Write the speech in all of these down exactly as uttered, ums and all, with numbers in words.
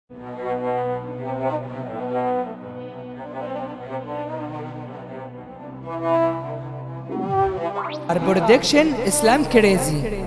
برودكشن اسلام كريزي.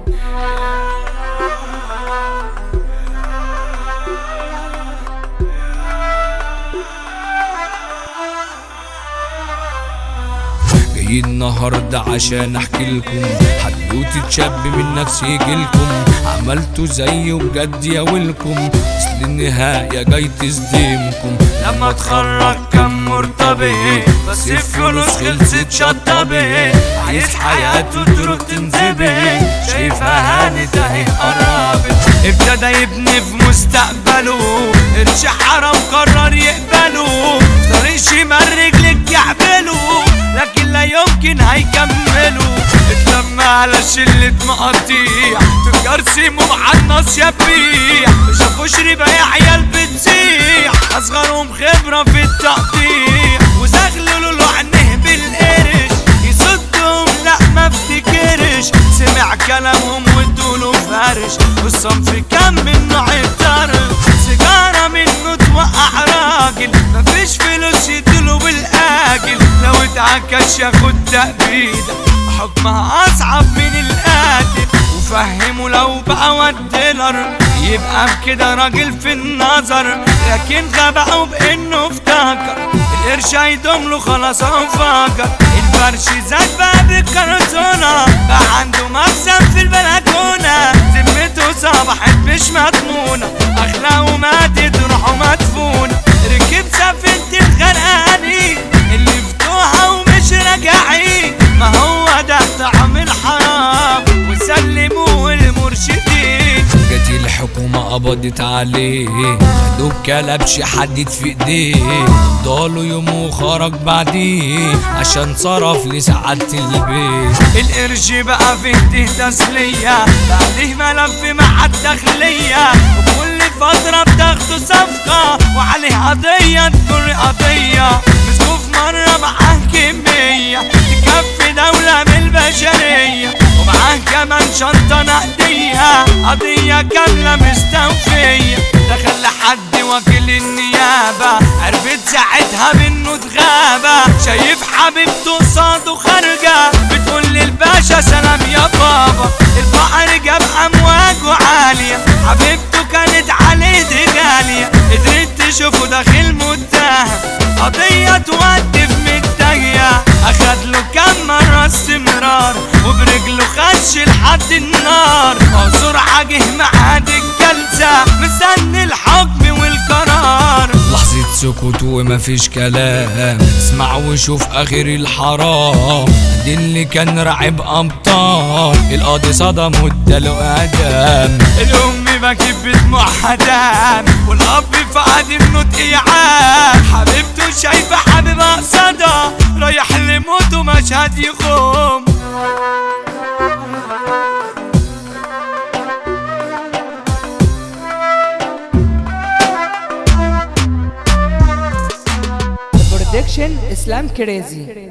جاي النهارده عشان احكي لكم حدوتة شاب من نفسي يجيلكم، عملتوا زيه بجد يا ويلكم، اصل النهاية جاي تصدمكم. لما اتخرج كان مرتبط بس الفلوس خلصت شطبت، عايز حياته تروح تنزبط، شايفها هانت اهي قربت. ابتدى يبني في مستقبله، قرش حرام قرر يقبله، طريق شمال رجلك يعمله لكن لا يمكن هيكملوا. اتلم على شلة مقاطيع تجار سيمو مع الناس يبيع، مشافوش ربا يا عيال بتسيح، اصغرهم خبرة في التقطيع، وزغللوا له عينيه بالقرش يصدهم لا ما افتكرش، سمع كلامهم وادوله فرش، والصنف كان من نوع الطرف، سيجارة منه توقع راجل، مفيش فلوس يديله بالاجل، لو اتعكش ياخد تأبيدة حكمها اصعب من القاتل، وفهمه لو بقى والديلر يبقى بكده راجل في النظر، لكن غبقه بانه افتكر القرش هيدوم له خلاص انفجر. الفرش زاد بقى بالكرتونة، بقى عنده مخزن في البلكونة، ذمته صبحت مش مضمونة، اخلاقه ماتت روحه مدفونة، ركب سفينة الغرقانين اللي فتوها ومش راجعين، ما هو ده طعم الحرام وسلموه المرشدين. جت الحكومة قبضت عليه، خدوه بكلبش حدد في ايديه، ضاله يوم وخرج بعديه عشان صرف لسعادة البيت. القرش بقى فيه تسلية، بعديه ملف مع الداخلية، وكل فترة بتاخدوا صفقة وعليه قضية تكون قضية، مسكوه في مرة معاه كمية تكفي دولة من البشرية، ومعاه كمان شنطة نقدية قضية كاملة مستوفية. دخل لحد وكيل النيابة، عرفت ساعتها منه اتغابة، شايف حبيبته قصاده خارجة بتقول للباشا سلام يا بابا. البحر جاب امواجه عالية، حبيبته كانت عليه دي غالية، قدرت تشوفه داخل متهم، قضية تودي في متجهة، اخد له كام مرة استمرار، وبرجله خش لحد النار، بسرعة جه معاد الجلسة مستني الحكم والقرار. لحظة سكوت ومفيش كلام، اسمع وشوف اخر الحرام، دي اللي كان راعب امطار، القاضي صدم واداله اعدام. الام بكت بدموع حدام، والاب فقد النطق يعام، حبيبته شايفه حبيبها قصادها رايح لموت ومشهد يخوم. برودكشن اسلام كريزي.